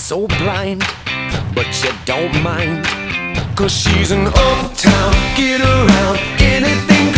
so blind, but you don't mind. 'Cause she's an uptown, get around, anything